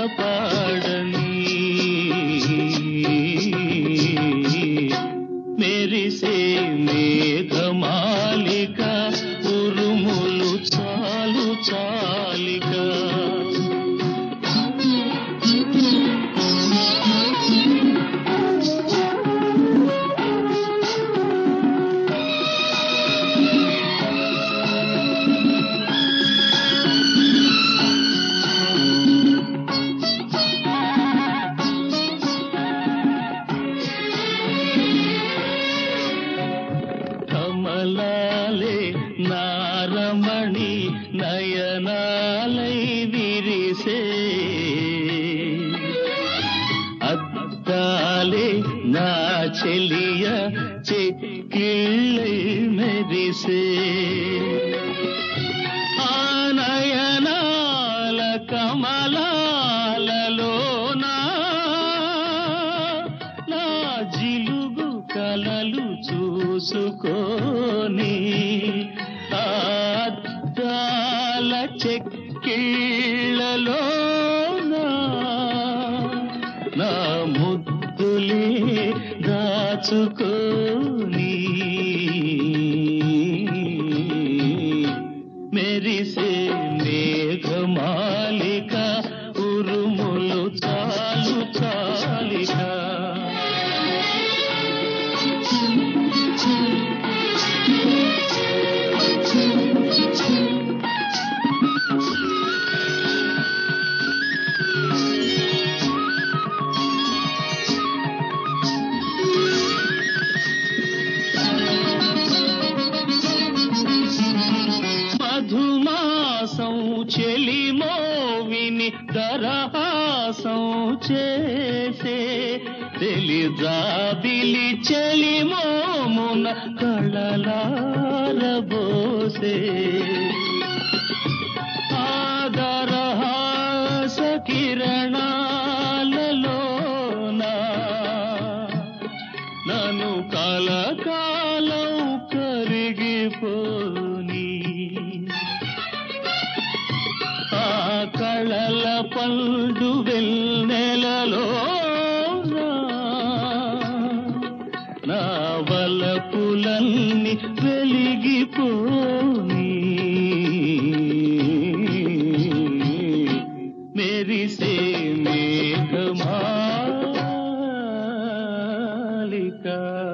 పాడని మెరిసే మేఘమాలిక ఉరుములు చాలు చాలిక కమలాలే నారమణి నయనాలై విరిసే అద్దాలే నా చెలియ చెక్కిళ్ళై మెరిసే ఆ నయనాల కమలాలలోనా నా జిలుగు కలలు చూసుకోని అద్దాల చెక్కిళ్ళలో నా ముద్దులే దాచుకోని మెరిసే మేఘమాలిక ఉరుములు చాలు చాలిక మధుమాసం చెలిమోవిని దరహాసం చేసే తెలిజాబిలి చెలిమోమున కళలారబోసే ఆదరహాస కిరణాలలోనా నన్ను కలకాలం కరిగిపోని ఆ కళల పండు వెన్నెలలో నా వలపులన్నీ వెలిగిపోని మెరిసే మేఘమాలిక